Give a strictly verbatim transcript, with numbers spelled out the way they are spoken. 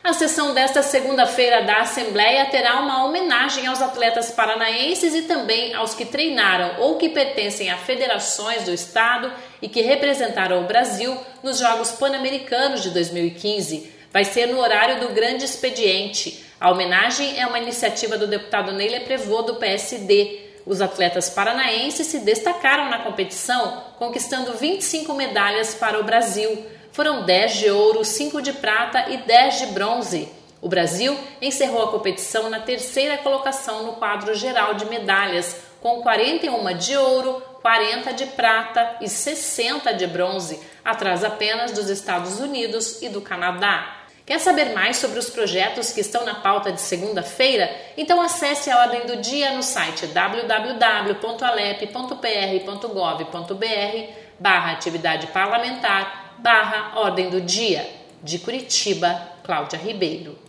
A sessão desta segunda-feira da Assembleia terá uma homenagem aos atletas paranaenses e também aos que treinaram ou que pertencem a federações do estado e que representaram o Brasil nos Jogos Pan-Americanos de dois mil e quinze. Vai ser no horário do Grande Expediente. A homenagem é uma iniciativa do deputado Neiler Prevô, do P S D. Os atletas paranaenses se destacaram na competição, conquistando vinte e cinco medalhas para o Brasil. Foram dez de ouro, cinco de prata e dez de bronze. O Brasil encerrou a competição na terceira colocação no quadro geral de medalhas, com quarenta e uma de ouro, quarenta de prata e sessenta de bronze, atrás apenas dos Estados Unidos e do Canadá. Quer saber mais sobre os projetos que estão na pauta de segunda-feira? Então acesse a Ordem do Dia no site w w w ponto alep ponto p r ponto gov ponto b r barra atividade parlamentar barra Ordem do Dia. De Curitiba, Cláudia Ribeiro.